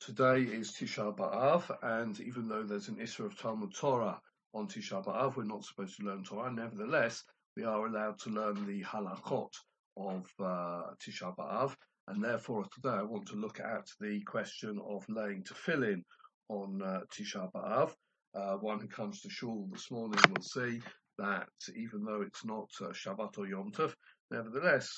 Today is Tisha B'Av, and even though there's an Issur of Talmud Torah on Tisha B'Av, we're not supposed to learn Torah. Nevertheless, we are allowed to learn the halachot of Tisha B'Av, and therefore today I want to look at the question of laying tefillin on Tisha B'Av. One who comes to shul this morning will see that even though it's not Shabbat or Yom Tov, nevertheless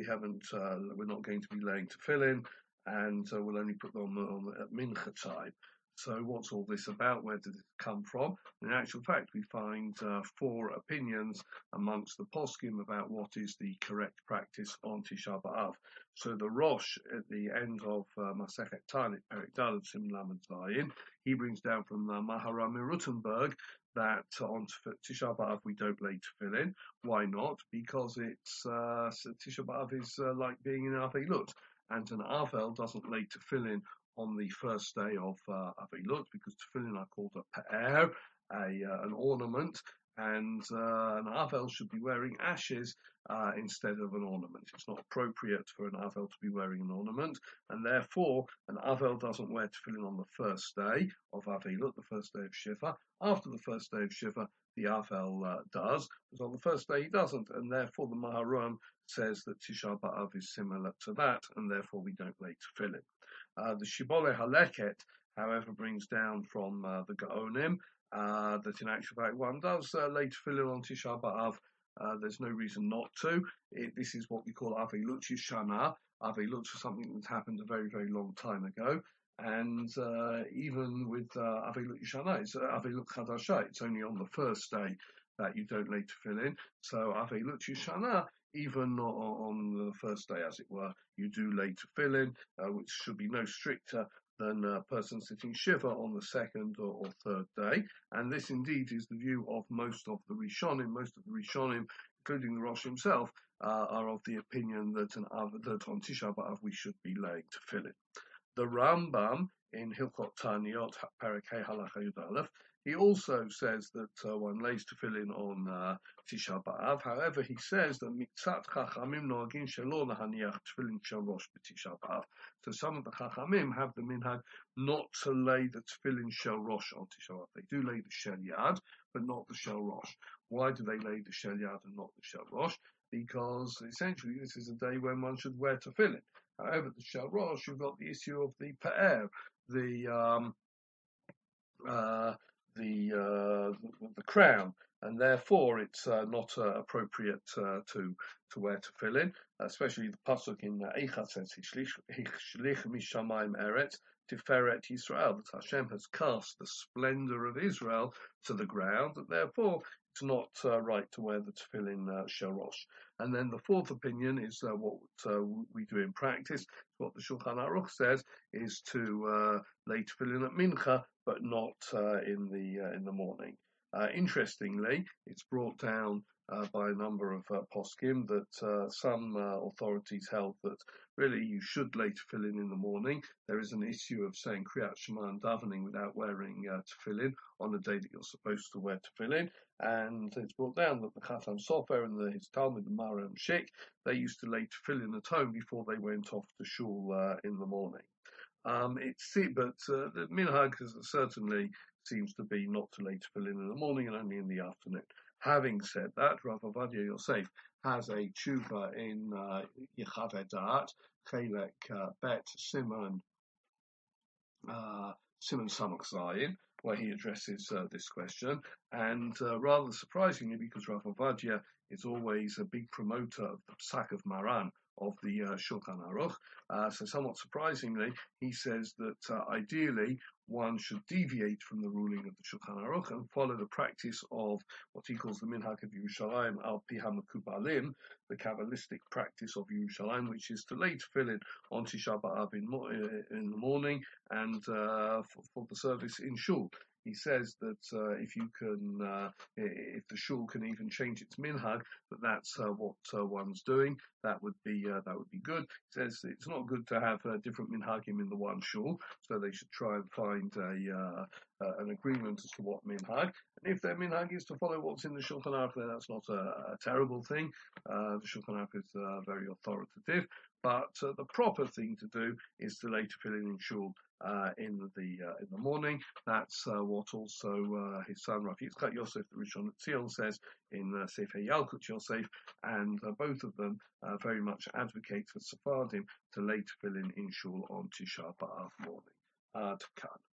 we're not going to be laying tefillin, and we'll only put them on at mincha time. So what's all this about? Where did it come from? In actual fact, we find four opinions amongst the poskim about what is the correct practice on Tisha B'Av. So the Rosh at the end of Masechet Tanit, Perek Daled Sim Lamed Zayin, he brings down from Maharam Rutenberg that on Tisha B'Av we don't lay tefillin. Why not? Because it's Tisha B'Av is like being in Avelut. And an Avel doesn't lay tefillin on the first day of Avelut, because tefillin are called a pe'er, an ornament, and an Avel should be wearing ashes instead of an ornament. It's not appropriate for an Avel to be wearing an ornament, and therefore an Avel doesn't wear tefillin on the first day of Avelut, the first day of Shiva. After the first day of Shiva, the Avel does, but on the first day he doesn't, and therefore the Maharam says that Tisha B'Av is similar to that, and therefore we don't lay tefillin. The Shibboleh Haleket, however, brings down from the Gaonim that in actual fact one does lay tefillin on Tisha B'Av. There's no reason not to. This is what we call Avelut Shana. Avelut is something that happened a very, very long time ago. And even with Avelut Shana, it's Avelut Chadasha. It's only on the first day that you don't lay tefillin. So Avelut Shana, even on the first day, as it were, you do lay tefillin, which should be no stricter than a person sitting Shiva on the second or third day. And this indeed is the view of most of the Rishonim. Most of the Rishonim, including the Rosh himself, are of the opinion that that on Tisha B'Av we should be laying tefillin. The Rambam in Hilchot Taniyot, Perek Hey Halacha Yud Aleph, he also says that one lays tefillin on Tisha B'Av. However, he says that Mitzat Chachamim noagin shelo lahaniach tefillin shel Rosh b'Tisha B'Av. So some of the Chachamim have the minhag not to lay the tefillin shel Rosh on Tisha B'Av. They do lay the shel Yad, but not the shel Rosh. Why do they lay the shel Yad and not the shel Rosh? Because essentially this is a day when one should wear tefillin. However, the shel Rosh, you've got the issue of the pe'er, the crown, and therefore it's not appropriate to wear tefillin, especially the pasuk in Eicha says, "Hishlich mishamayim eretz tiferet Yisrael," that Hashem has cast the splendor of Israel to the ground, and therefore it's not right to wear the tefillin shel Rosh. And then the fourth opinion is what we do in practice. What the Shulchan Aruch says is to lay tefillin at mincha, but not in the morning. Interestingly, it's brought down by a number of poskim that some authorities held that really you should lay tefillin in the morning. There is an issue of saying Kriyat Shema and davening without wearing tefillin on the day that you're supposed to wear tefillin. And it's brought down that the Chatam Sofer and his Talmud, the Maram Shik, they used to lay tefillin at home before they went off to shul in the morning. The minhag certainly seems to be not to lay tefillin in the morning and only in the afternoon. Having said that, Rav Ovadia Yosef has a tshuva in Yechaveh Da'at, Chelek Bet Simon Samach Zayin, where he addresses this question, and rather surprisingly, because Rav Ovadia is always a big promoter of the Psak of Maran, of the Shulchan Aruch, so somewhat surprisingly, he says that ideally one should deviate from the ruling of the Shulchan Aruch and follow the practice of what he calls the Minhag of Yerushalayim al Pi HaMekubalim, the Kabbalistic practice of Yerushalayim, which is to lay tefillin on Tisha B'Av in the morning and for the service in shul. He says that if the shul can even change its minhag, that's what one's doing. That would be good. He says it's not good to have different minhagim in the one shul, so they should try and find an agreement as to what minhag. And if their minhag is to follow what's in the Shulchan Aruch, then that's not a terrible thing. The Shulchan Aruch is very authoritative. But the proper thing to do is to lay tefillin in shul in the morning. That's what also his son Rav Yitzchak Yosef, the Rishon LeZion, says in Sefer Yalkut Yosef, and both of them very much advocate for Sephardim to lay tefillin in shul on Tisha B'Av morning. To